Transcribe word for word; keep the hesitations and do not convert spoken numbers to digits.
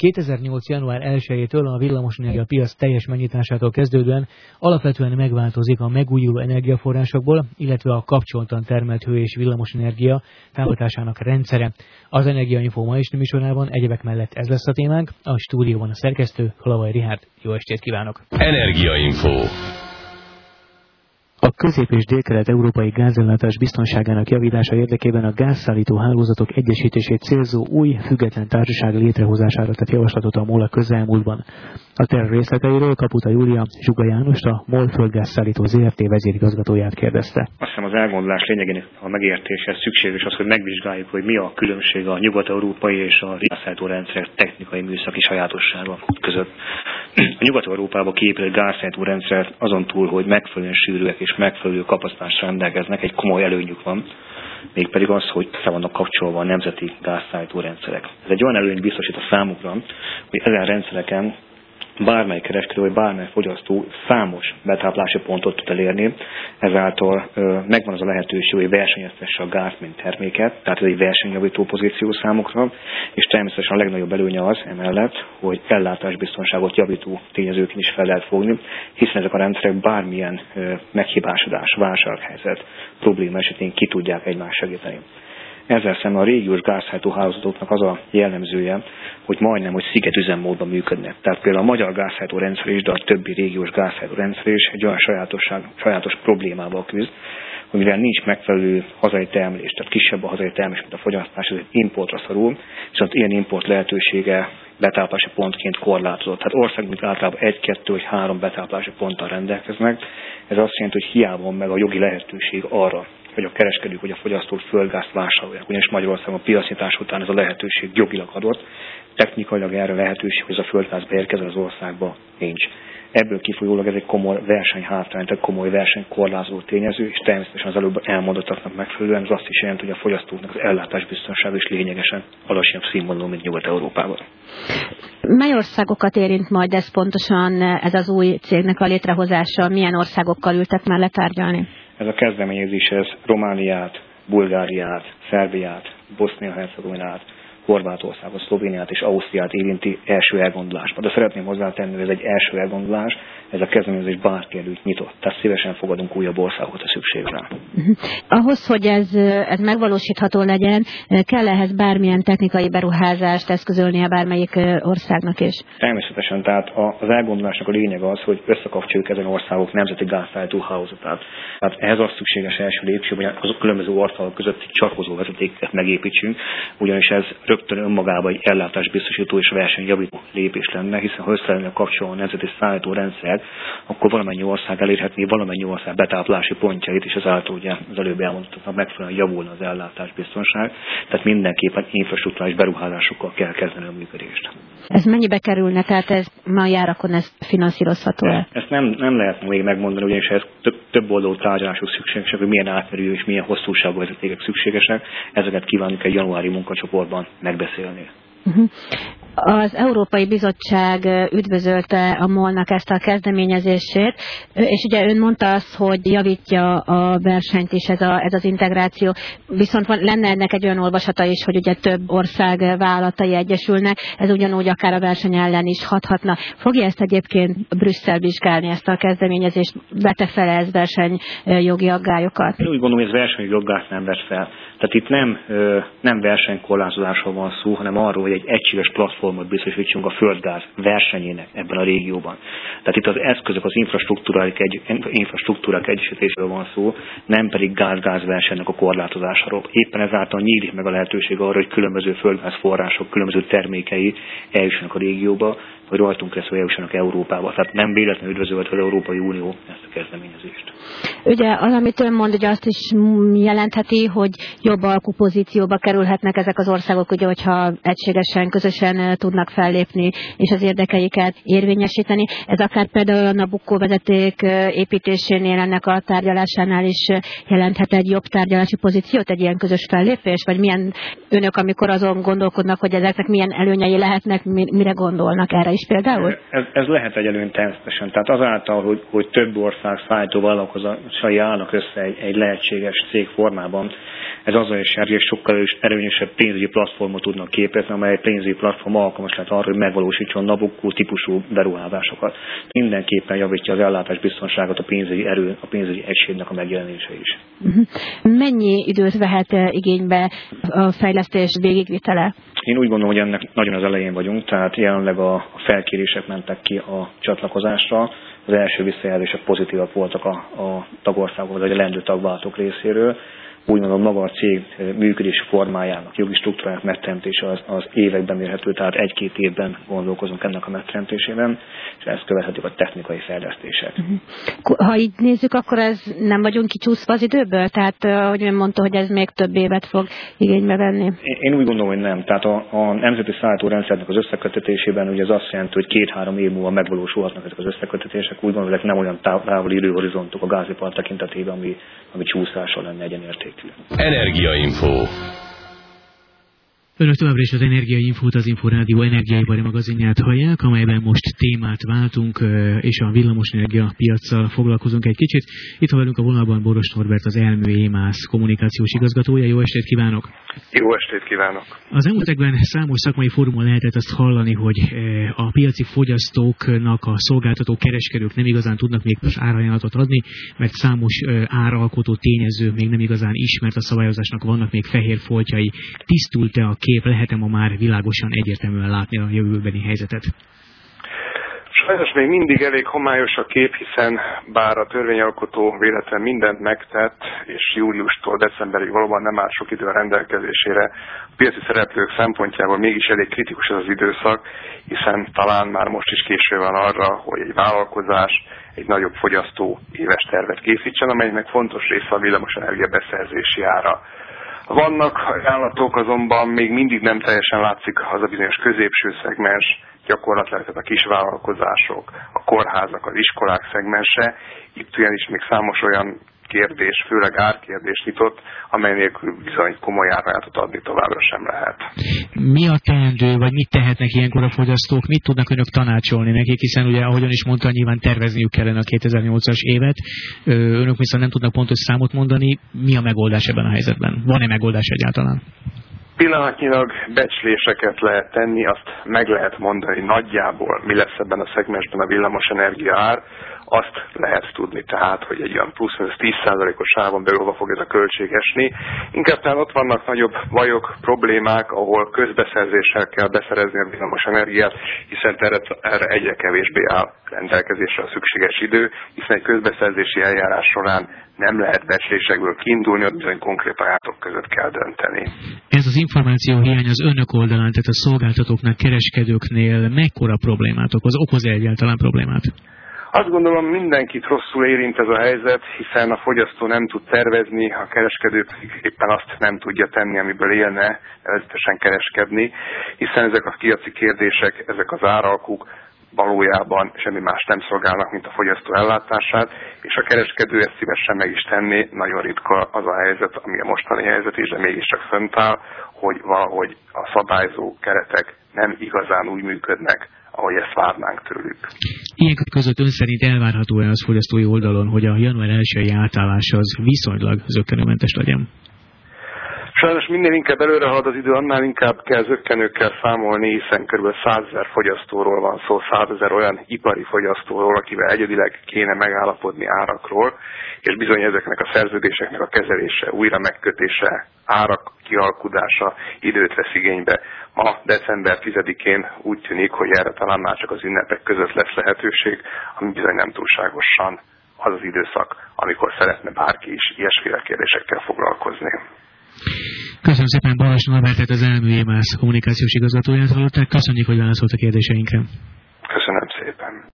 kétezer-nyolc. január elsejétől a villamosenergia piac teljes megnyitásától kezdődően alapvetően megváltozik a megújuló energiaforrásokból, illetve a kapcsoltan termelt hő- és villamosenergia támogatásának rendszere. Az Energiainfo ma esti műsorában egyebek mellett ez lesz a témánk. A stúdióban a szerkesztő, Halavai Richárd. Jó estét kívánok! Energiainfo. A közép- és délkelet-európai gázellátás biztonságának javítása érdekében a gázszállító hálózatok egyesítését célzó új, független társaság létrehozására tett javaslatot a MOL a közelmúltban. A terv részleteiről Kaputa Júlia Zsuga Jánost, a MOL Földgázszállító zé er té vezérigazgatóját kérdezte. Azt hiszem az elgondolás lényegének a megértéshez szükséges az, hogy megvizsgáljuk, hogy mi a különbség a nyugat-európai és a gázszállító rendszer technikai műszaki sajátossága között. A Nyugat-Európában kiépült gázszállító rendszer azon túl, hogy megfelelően sűrűek és megfelelő kapacitással rendelkeznek, egy komoly előnyük van, mégpedig az, hogy fel vannak kapcsolva a nemzeti gázszállító rendszerek. Ez egy olyan előnyt biztosít a számukra, hogy ezen rendszereken bármely kereskedő vagy bármely fogyasztó számos betáplási pontot tud elérni, ezáltal ö, megvan az a lehetőség, hogy versenyeztesse a gáz, mint terméket, tehát ez egy versenyjavító pozíció számukra, és természetesen a legnagyobb előnye az emellett, hogy ellátásbiztonságot javító tényezőként is fel lehet fogni, hiszen ezek a rendszerek bármilyen ö, meghibásodás, válsághelyzet, probléma esetén ki tudják egymást segíteni. Ezzel szemben a régiós gázszállító hálózatoknak az a jellemzője, hogy majdnem, hogy szigetüzemmódban működnek. Tehát például a magyar gázszállító rendszer is, de a többi régiós gázszállító rendszer is egy olyan sajátosság, sajátos problémával küzd, hogy mivel nincs megfelelő hazai termelés, tehát kisebb a hazai termelés, mint a fogyasztás, ez egy importra szorul, viszont ilyen import lehetősége betáplási pontként korlátozott. Tehát országunk általában egy, kettő vagy három betáplási ponttal rendelkeznek. Ez azt jelenti, hogy hiába van meg a jogi lehetőség arra, hogy a kereskedők vagy a fogyasztók földgázt vásárolják. Ugyanis Magyarországon a piacnyitás után ez a lehetőség jogilag adott, technikailag erre lehetőség, hogy ez a földgáz beérkezzen az országba, nincs. Ebből kifolyólag ez egy komoly versenyhátrány, tehát komoly versenykorlázó tényező, és természetesen az előbb elmondottaknak megfelelően ez azt is jelenti, hogy a fogyasztóknak az ellátásbiztonsága is lényegesen alacsonyabb színvonalú, mint Nyugat-Európában. Mely országokat érint majd ez pontosan, ez az új cégnek a létrehozása? Milyen országokkal ültek már letárgyalni? Ez a kezdeményezés, ez Romániát, Bulgáriát, Szerbiát, Bosznia-Hercegovinát, Horvátországot, Szlovéniát és Ausztriát érinti első elgondolásban. De szeretném hozzátenni, hogy ez egy első elgondolás, ez a kezdeményezés bárki előtt nyitott. Tehát szívesen fogadunk újabb országokat, a szükség rá. Uh-huh. Ahhoz, hogy ez, ez megvalósítható legyen, kell ehhez bármilyen technikai beruházást eszközölnie bármelyik országnak is? Természetesen, tehát az elgondolásnak a lényeg az, hogy összekapcsoljuk ezen országok nemzeti gázszállító hálózatát. Tehát ehhez az szükséges első lépcső, hogy az különböző országok között csatlakozó vezetéket megépítsünk, ugyanis ez rögtön önmagában egy ellátásbiztosító és versenyjavító lépés lenne, hiszen ha össze lenne kapcsolva a nemzeti szállító rendszer, akkor valamennyi ország elérhetné valamennyi ország betáplási pontjait, és ezáltal ugye az előbb elmondottaknak megfelelően javulna az ellátásbiztonság. Tehát mindenképpen infrastruktúrális beruházásokkal kell kezdeni a működést. Ez mennyibe kerülne? Tehát ez ma járakon ez finanszírozható-e? Ezt nem, nem lehet még megmondani, ugyanis ez több, több oldalú tárgyalások szükségesek, hogy milyen átmerő és milyen hosszúságú vezetékek szükségesek. Ezeket kívánjuk egy januári munkacsoportban megbeszélni. Uh-huh. Az Európai Bizottság üdvözölte a MOL-nak ezt a kezdeményezését, és ugye ön mondta azt, hogy javítja a versenyt is ez, a, ez az integráció, viszont van, lenne ennek egy olyan olvasata is, hogy ugye több ország vállalatai egyesülnek, ez ugyanúgy akár a verseny ellen is hathatna. Fogja ezt egyébként Brüsszel vizsgálni, ezt a kezdeményezést, vette fel ez versenyjogi aggályokat? Én úgy gondolom, hogy ez versenyjogi aggályt nem vet fel. Tehát itt nem, nem versenykorlázásról van szó, hanem arról, hogy egy egységes platformot biztosítsunk a földgáz versenyének ebben a régióban. Tehát itt az eszközök, az infrastruktúrák, egy, infrastruktúrák egyesítéséről van szó, nem pedig gáz-gáz versenynek a korlátozásáról. Éppen ezáltal nyílik meg a lehetőség arra, hogy különböző földgázforrások, különböző termékei eljussanak a régióba, hogy rajtunk keresztül eljussanak Európába. Tehát nem véletlenül üdvözölte az Európai Unió ezt a kezdeményezést. Ugye az, amit ön mond, ugye azt is jelentheti, hogy jobb alkupozícióba kerülhetnek ezek az országok, ugye, hogyha egységesen, közösen tudnak fellépni és az érdekeiket érvényesíteni. Ez akár például a Nabucco vezeték építésénél, ennek a tárgyalásánál is jelenthet egy jobb tárgyalási pozíciót, egy ilyen közös fellépés? Vagy milyen önök, amikor azon gondolkodnak, hogy ezeknek milyen előnyei lehetnek, mire gondolnak, erre is is például? Ez, ez lehet egy előny természetesen. Tehát azáltal, hogy, hogy több ország szállító vállalkozásai állnak össze egy, egy lehetséges cég formában, ez azzal is jár, hogy sokkal erőnyösebb pénzügyi platformot tudnak képezni, amely pénzügyi platform alkalmas lehet arra, hogy megvalósítson Nabucco típusú beruházásokat. Mindenképpen javítja az ellátás biztonságot a pénzügyi erő, a pénzügyi egységnek a megjelenése is. Uh-huh. Mennyi időt vehet igénybe a fejlesztés végigvitele? Én úgy gondolom, hogy ennek nagyon az elején vagyunk, tehát jelenleg a felkérések mentek ki a csatlakozásra. Az első visszajelzések pozitívak voltak a, a tagországok, vagy a leendő tagvállalatok részéről. Úgy mondom, maga a cég működési formájának, jogi struktúrának megteremtése az, az években mérhető, tehát egy-két évben gondolkozunk ennek a megteremtésében, és ezt követhetik a technikai fejlesztések. Uh-huh. Ha így nézzük, akkor ez nem vagyunk kicsúszva az időből? Tehát, ahogy ön mondta, hogy ez még több évet fog igénybe venni? Én, én úgy gondolom, hogy nem. Tehát a, a nemzeti szállítórendszernek az összekötetésében ugye ez azt jelenti, hogy két-három év múlva megvalósulhatnak ezek az összekötetések. Úgy gondolom, hogy ezek nem olyan távoli időhorizontok a gázipar tekintetében, ami, ami csúszással lenne egyenértékű. Energiainfo. Önök továbbra is az Energiainfót, az Inforádió energiaipari magazinját hallják, amelyben most témát váltunk, és a villamosenergia piaccal foglalkozunk egy kicsit. Itt van velünk a vonalban Boros Norbert, az Elmű émász kommunikációs igazgatója. Jó estét kívánok! Jó estét kívánok! Az elmúlt években számos szakmai fórumon lehetett azt hallani, hogy a piaci fogyasztóknak a szolgáltató kereskedők nem igazán tudnak még árajánlatot adni, mert számos áralkotó tényező még nem igazán ismert, a szabályozásnak vannak még fehér foltjai. Tisztult-e a kép, lehet-e ma már világosan, egyértelműen látni a jövőbeni helyzetet? Sajnos még mindig elég homályos a kép, hiszen bár a törvényalkotó véletlenül mindent megtett, és júliustól decemberig valóban nem áll sok idő a rendelkezésére, a piaci szereplők szempontjából mégis elég kritikus ez az időszak, hiszen talán már most is késő van arra, hogy egy vállalkozás egy nagyobb fogyasztó éves tervet készítsen, amelynek fontos része a villamosenergia beszerzési ára. Vannak ajánlatok, azonban még mindig nem teljesen látszik az a bizonyos középső szegmens, gyakorlatilag a kisvállalkozások, a kórházak, az iskolák szegmense. Itt ugyanis még számos olyan kérdés, főleg árkérdés nyitott, amely nélkül bizony komoly árajánlatot adni továbbra sem lehet. Mi a teendő, vagy mit tehetnek ilyenkor a fogyasztók, mit tudnak önök tanácsolni nekik, hiszen ugye, ahogyan is mondta, nyilván tervezniük kellene a kétezer-nyolcas évet, önök viszont nem tudnak pontos számot mondani, mi a megoldás ebben a helyzetben? Van-e megoldás egyáltalán? Pillanatnyilag becsléseket lehet tenni, azt meg lehet mondani nagyjából, mi lesz ebben a szegmensben a villamosenergia ár. Azt lehet tudni tehát, hogy egy olyan plusz tíz százalékos sávon belül hova fog ez a költség esni. Inkább talán ott vannak nagyobb bajok, problémák, ahol közbeszerzéssel kell beszerezni a villamosenergiát, hiszen erre, erre egyre kevésbé áll rendelkezésre a szükséges idő, hiszen egy közbeszerzési eljárás során nem lehet becslésekből kiindulni, ott bizony konkrét ajánlatok között kell dönteni. Ez az információ hiány az önök oldalán, tehát a szolgáltatóknál, kereskedőknél mekkora problémát okoz? Okoz egyáltalán problémát? Azt gondolom, mindenkit rosszul érint ez a helyzet, hiszen a fogyasztó nem tud tervezni, a kereskedő éppen azt nem tudja tenni, amiből élne, nevezetesen kereskedni, hiszen ezek a piaci kérdések, ezek az áralkuk valójában semmi más nem szolgálnak, mint a fogyasztó ellátását, és a kereskedő ezt szívesen meg is tenni. Nagyon ritka az a helyzet, ami a mostani helyzet is, de mégiscsak fönt áll, hogy valahogy a szabályzó keretek nem igazán úgy működnek, ahogy ezt várnánk tőlük. Ilyenek között ön szerint elvárható-e az fogyasztói oldalon, hogy a január elsői átállás az viszonylag zökkenőmentes legyen? Sajnos minél inkább előre halad az idő, annál inkább kell zökkenőkkel számolni, hiszen kb. százezer fogyasztóról van szó, százezer olyan ipari fogyasztóról, akivel egyedileg kéne megállapodni árakról, és bizony ezeknek a szerződéseknek a kezelése, újra megkötése, árak kialkudása időt vesz igénybe. Ma december tizedikén úgy tűnik, hogy erre talán már csak az ünnepek között lesz lehetőség, ami bizony nem túlságosan az az időszak, amikor szeretne bárki is ilyesféle kérdésekkel foglalkozni. Köszönöm szépen, Boros Norbertet, az Elmű émász kommunikációs igazgatóját hallották. Köszönjük, hogy válaszolt a kérdéseinkre. Köszönöm szépen.